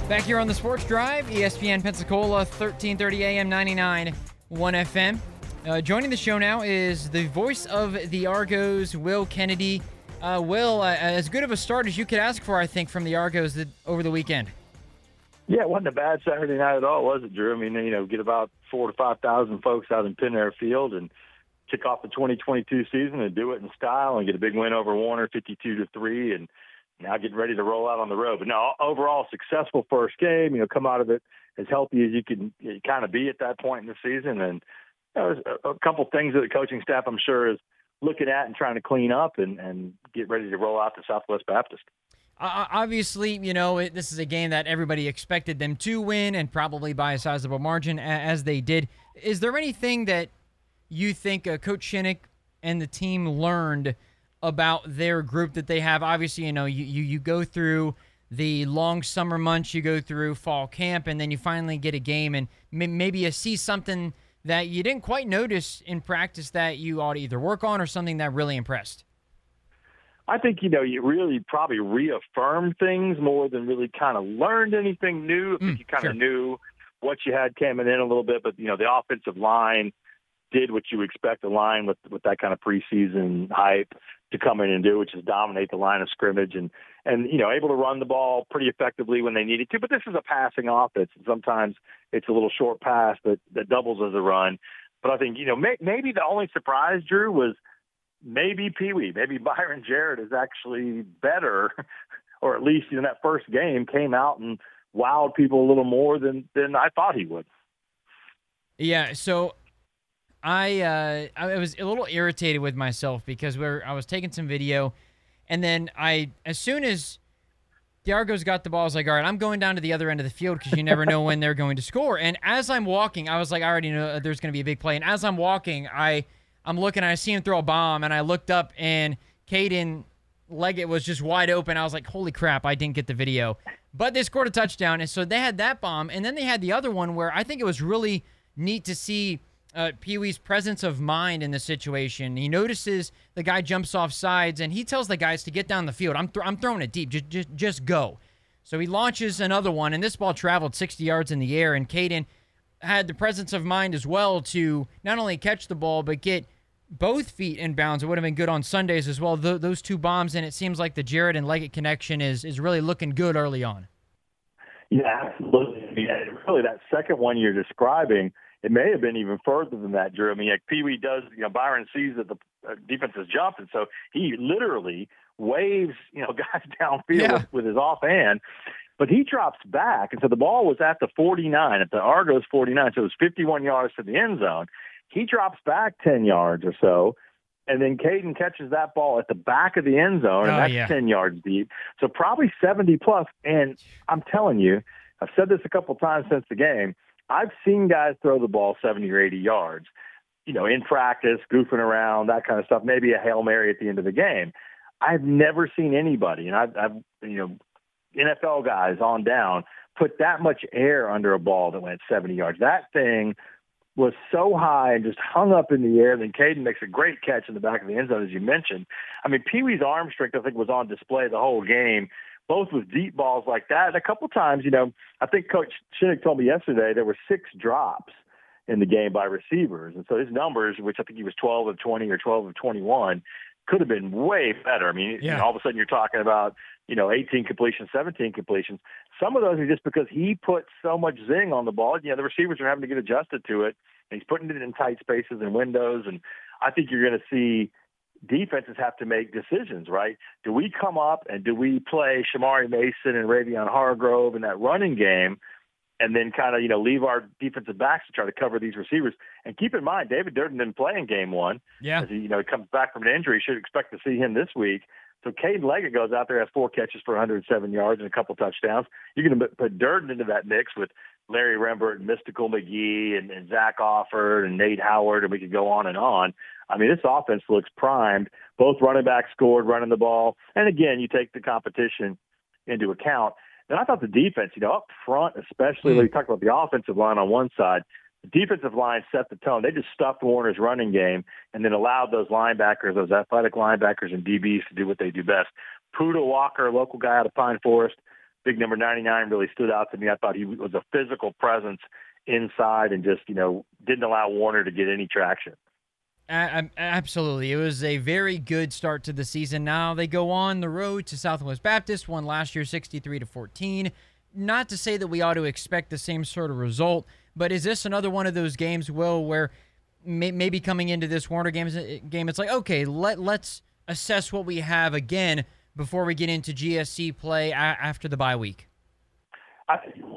Back here on the Sports Drive, ESPN Pensacola, 1330 AM, 99.1 FM. Joining the show now is the voice of the Argos, Will Kennedy. Will, as good of a start as you could ask for, I think, from the Argos over the weekend. Yeah, it wasn't a bad Saturday night at all, was it, Drew? I mean, get about 4,000 to 5,000 folks out in Penn Air Field and kick off the 2022 season and do it in style and get a big win over Warner, 52-3, and now getting ready to roll out on the road. But no, overall successful first game. Come out of it as healthy as you can kind of be at that point in the season. And there's a couple things that the coaching staff, I'm sure, is looking at and trying to clean up and get ready to roll out to Southwest Baptist. Obviously, this is a game that everybody expected them to win and probably by a sizable margin as they did. Is there anything that you think Coach Shinnick and the team learned about their group that they have? Obviously, you go through the long summer months, you go through fall camp, and then you finally get a game, and maybe you see something that you didn't quite notice in practice that you ought to either work on or something that really impressed. I think, you really probably reaffirmed things more than really kind of learned anything new. I think you kind of knew what you had coming in a little bit, but, the offensive line did what you expect a line with that kind of preseason hype to come in and do, which is dominate the line of scrimmage and able to run the ball pretty effectively when they needed to. But this is a passing offense, and sometimes it's a little short pass that doubles as a run. But I think, maybe the only surprise, Drew, was maybe Pee-wee. Maybe Byron Jarrett is actually better, or at least in that first game came out and wowed people a little more than I thought he would. Yeah, so I was a little irritated with myself because I was taking some video, and then as soon as the Argos got the ball, I was like, all right, I'm going down to the other end of the field because you never know when they're going to score. And as I'm walking, I was like, I already know there's going to be a big play. And as I'm walking, I'm looking, I see him throw a bomb, and I looked up, and Caden Leggett was just wide open. I was like, holy crap, I didn't get the video. But they scored a touchdown, and so they had that bomb, and then they had the other one where I think it was really neat to see Pee-wee's presence of mind in the situation. He notices the guy jumps off sides, and he tells the guys to get down the field. I'm throwing it deep. Just go. So he launches another one, and this ball traveled 60 yards in the air, and Caden had the presence of mind as well to not only catch the ball, but get both feet in bounds. It would have been good on Sundays as well, those two bombs, and it seems like the Jarrett and Leggett connection is really looking good early on. Yeah, absolutely. Really, that second one you're describing, it may have been even further than that, Drew. I mean, Pee-wee does, Byron sees that the defense is jumping, so he literally waves, guys downfield with his offhand, but he drops back. And so the ball was at the 49, at the Argos 49, so it was 51 yards to the end zone. He drops back 10 yards or so, and then Caden catches that ball at the back of the end zone, and that's 10 yards deep. So probably 70-plus, and I'm telling you, I've said this a couple times since the game, I've seen guys throw the ball 70 or 80 yards, in practice, goofing around, that kind of stuff, maybe a Hail Mary at the end of the game. I've never seen anybody, and I've NFL guys on down, put that much air under a ball that went 70 yards. That thing was so high and just hung up in the air. Then Caden makes a great catch in the back of the end zone, as you mentioned. I mean, Pee-wee's arm strength, I think, was on display the whole game, both with deep balls like that. And a couple times, I think Coach Shinnick told me yesterday there were 6 drops in the game by receivers. And so his numbers, which I think he was 12 of 20 or 12 of 21, could have been way better. I mean, all of a sudden you're talking about, 18 completions, 17 completions. Some of those are just because he put so much zing on the ball. The receivers are having to get adjusted to it, and he's putting it in tight spaces and windows. And I think you're going to see defenses have to make decisions, right? Do we come up and do we play Shamari Mason and Ravion Hargrove in that running game and then kind of, leave our defensive backs to try to cover these receivers? And keep in mind, David Durden didn't play in game one. Yeah. As he comes back from an injury. Should expect to see him this week. So Caden Leggett goes out there, has 4 catches for 107 yards and a couple touchdowns. You're going to put Durden into that mix with Larry Rembert and Mystical McGee and Zach Offord and Nate Howard, and we could go on and on. I mean, this offense looks primed. Both running backs scored running the ball. And, again, you take the competition into account. And I thought the defense, up front especially, when you talk about the offensive line on one side, the defensive line set the tone. They just stuffed Warner's running game and then allowed those linebackers, those athletic linebackers and DBs to do what they do best. Puda Walker, local guy out of Pine Forest, big number 99 really stood out to me. I thought he was a physical presence inside and just, didn't allow Warner to get any traction. Absolutely. It was a very good start to the season. Now they go on the road to Southwest Baptist, won last year 63-14. Not to say that we ought to expect the same sort of result, but is this another one of those games, Will, where maybe coming into this Warner game, it's like, okay, let's assess what we have again before we get into GSC play after the bye week? I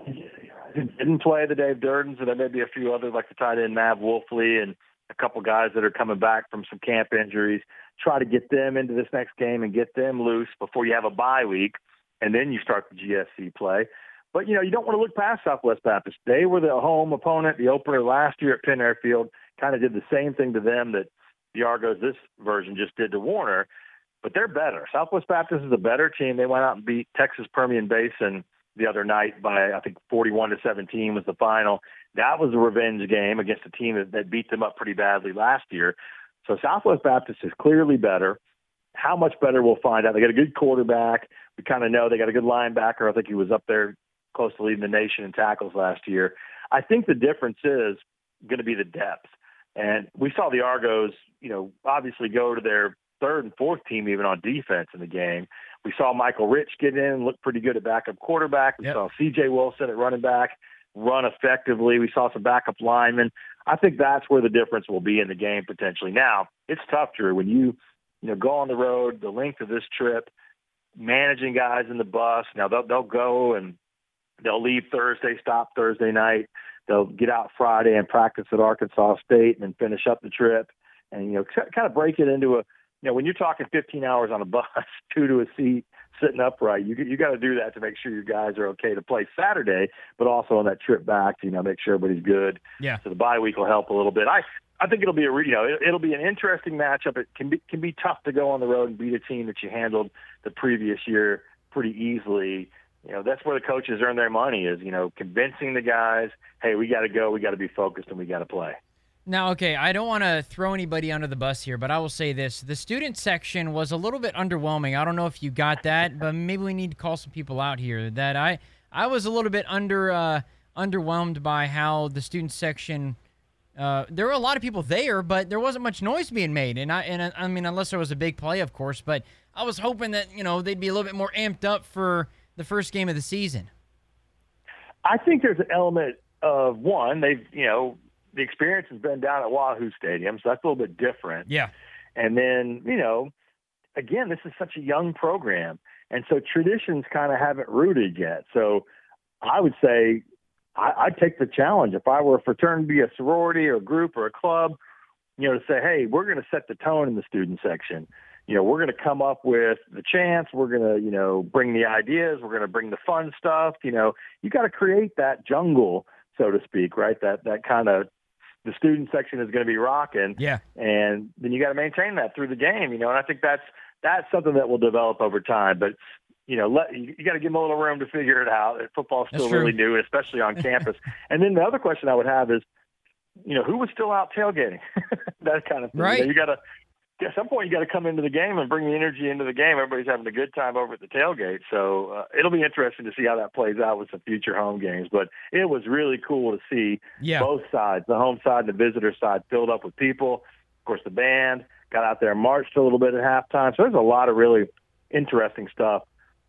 didn't play the Dave Durdens, and there may be a few others like the tight end Mav Wolfley and a couple guys that are coming back from some camp injuries. Try to get them into this next game and get them loose before you have a bye week, and then you start the GSC play. But, you don't want to look past Southwest Baptist. They were the home opponent, the opener last year at Penn Airfield, kind of did the same thing to them that the Argos this version just did to Warner, but they're better. Southwest Baptist is a better team. They went out and beat Texas Permian Basin the other night by, I think, 41-17 was the final. That was a revenge game against a team that beat them up pretty badly last year. So Southwest Baptist is clearly better. How much better, we'll find out. They got a good quarterback. We kind of know they got a good linebacker. I think he was up there close to leading the nation in tackles last year. I think the difference is going to be the depth. And we saw the Argos, obviously go to their third and fourth team even on defense in the game. We saw Michael Rich get in, look pretty good at backup quarterback. We saw C.J. Wilson at running back run effectively. We saw some backup linemen. I think that's where the difference will be in the game potentially. Now, it's tough, Drew, when you go on the road, the length of this trip, managing guys in the bus. Now, they'll go and they'll leave Thursday, stop Thursday night. They'll get out Friday and practice at Arkansas State and then finish up the trip and, kind of break it into when you're talking 15 hours on a bus, 2 to a seat, sitting upright, you got to do that to make sure your guys are okay to play Saturday, but also on that trip back to, make sure everybody's good. Yeah. So the bye week will help a little bit. I think it'll be it'll be an interesting matchup. It can be tough to go on the road and beat a team that you handled the previous year pretty easily. That's where the coaches earn their money is, convincing the guys, hey, we got to go, we got to be focused, and we got to play. Now, okay, I don't want to throw anybody under the bus here, but I will say this. The student section was a little bit underwhelming. I don't know if you got that, but maybe we need to call some people out here. That I was a little bit underwhelmed by how the student section there were a lot of people there, but there wasn't much noise being made. And I mean, unless there was a big play, of course, but I was hoping that, they'd be a little bit more amped up for the first game of the season. I think there's an element of one, they've, the experience has been down at Wahoo Stadium, so that's a little bit different. Yeah. And then, again, this is such a young program, and so traditions kind of haven't rooted yet. So I would say I'd take the challenge. If I were a fraternity, a sorority, or a group, or a club, to say, hey, we're going to set the tone in the student section. We're going to come up with the chants. We're going to, bring the ideas. We're going to bring the fun stuff. You got to create that jungle, so to speak, right? That kind of, the student section is going to be rocking. Yeah. And then you got to maintain that through the game, and I think that's something that will develop over time. But, you got to give them a little room to figure it out. Football's still really new, especially on campus. And then the other question I would have is, who was still out tailgating? That kind of thing. Right. At some point, you got to come into the game and bring the energy into the game. Everybody's having a good time over at the tailgate. So it'll be interesting to see how that plays out with some future home games. But it was really cool to see both sides, the home side and the visitor side, filled up with people. Of course, the band got out there and marched a little bit at halftime. So there's a lot of really interesting stuff.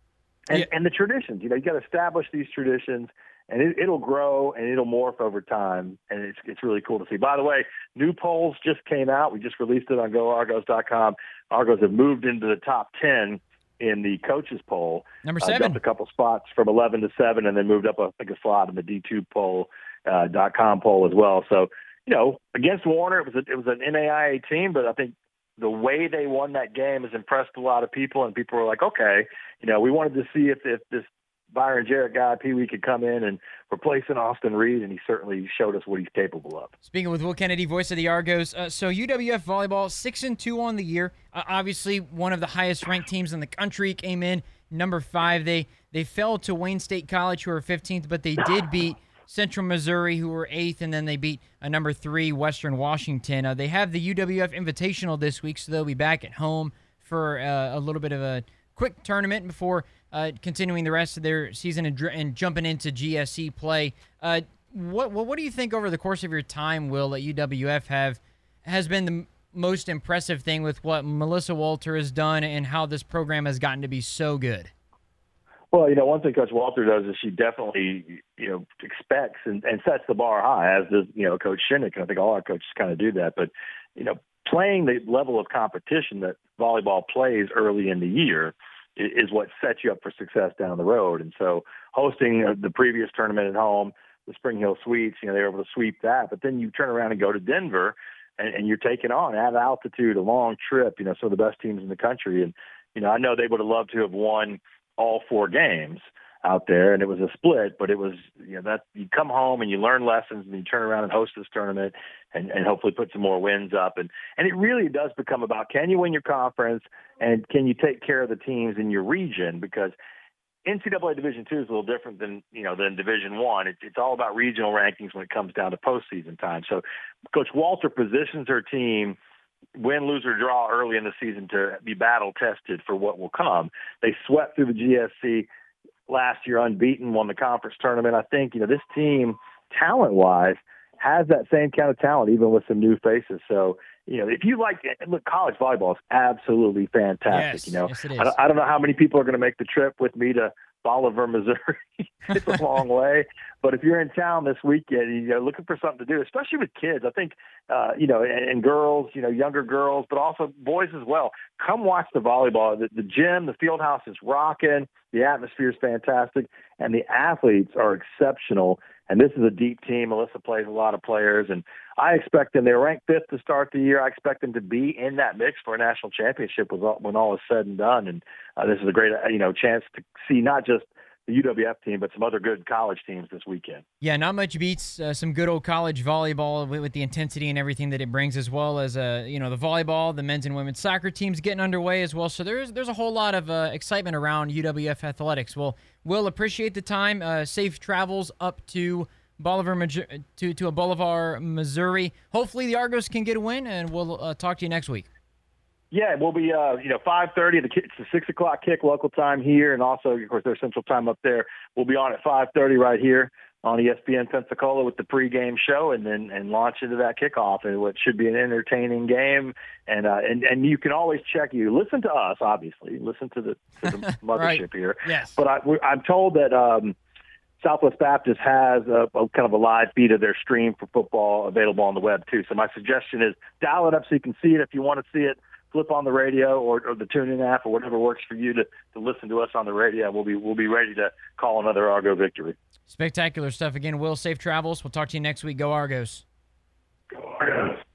And the traditions, you got to establish these traditions, and it'll grow and it'll morph over time, and it's really cool to see. By the way, new polls just came out. We just released it on GoArgos.com. Argos have moved into the top 10 in the coaches poll. Number 7. Jumped a couple spots from 11 to 7, and then moved up a slot in the D2 poll, .com poll as well. So, against Warner, it was an NAIA team, but I think the way they won that game has impressed a lot of people, and people were like, okay, we wanted to see if this Byron Jarrett guy, Pee Wee, could come in and replace an Austin Reed, and he certainly showed us what he's capable of. Speaking with Will Kennedy, voice of the Argos, so UWF volleyball 6-2 on the year. Obviously, one of the highest-ranked teams in the country, came in number 5. They fell to Wayne State College, who were 15th, but they did beat Central Missouri, who were 8th, and then they beat a number 3 Western Washington. They have the UWF Invitational this week, so they'll be back at home for a little bit of a quick tournament before continuing the rest of their season and jumping into GSC play. What do you think over the course of your time, Will, at UWF has been the most impressive thing with what Melissa Walter has done and how this program has gotten to be so good? Well, one thing Coach Walter does is she definitely, expects and sets the bar high, as does, Coach Shinnick. And I think all our coaches kind of do that. But, playing the level of competition that volleyball plays early in the year is what sets you up for success down the road. And so hosting the previous tournament at home, the Spring Hill Sweeps, they were able to sweep that. But then you turn around and go to Denver, and you're taking on at altitude, a long trip, some of the best teams in the country. And, I know they would have loved to have won all 4 games out there, and it was a split, but it was, that you come home and you learn lessons and you turn around and host this tournament and hopefully put some more wins up. And it really does become about, can you win your conference and can you take care of the teams in your region? Because NCAA Division II is a little different than Division I. It's all about regional rankings when it comes down to postseason time. So Coach Walter positions her team win, lose, or draw early in the season to be battle tested for what will come. They swept through the GSC last year unbeaten, won the conference tournament. I think, this team, talent-wise, has that same kind of talent, even with some new faces. So, if you look, college volleyball is absolutely fantastic. Yes, it is. I don't know how many people are going to make the trip with me to Bolivar, Missouri. It's a long way. But if you're in town this weekend, looking for something to do, especially with kids, I think, and girls, younger girls, but also boys as well, come watch the volleyball. The gym, the field house is rocking. The atmosphere is fantastic. And the athletes are exceptional. And this is a deep team. Melissa plays a lot of players. And I expect them, they're ranked 5th to start the year. I expect them to be in that mix for a national championship when all is said and done. And this is a great, chance to see not just the UWF team, but some other good college teams this weekend. Yeah, not much beats some good old college volleyball with the intensity and everything that it brings, as well as the volleyball, the men's and women's soccer teams getting underway as well. So there's a whole lot of excitement around UWF athletics. Well, we'll appreciate the time. Safe travels up to Bolivar, Missouri. Hopefully the Argos can get a win, and we'll talk to you next week. Yeah, we'll be 5:30. It's a 6:00 kick local time here, and also, of course, there's Central Time up there. We'll be on at 5:30 right here on ESPN Pensacola with the pregame show, and then launch into that kickoff, and what should be an entertaining game. And you can always listen to us, obviously, listen to the mothership right. here. Yes, but I'm told that Southwest Baptist has a kind of a live feed of their stream for football available on the web too. So my suggestion is dial it up so you can see it if you want to see it. Flip on the radio or the TuneIn app or whatever works for you to listen to us on the radio. We'll be ready to call another Argo victory. Spectacular stuff again. Will, safe travels. We'll talk to you next week. Go Argos. Go Argos.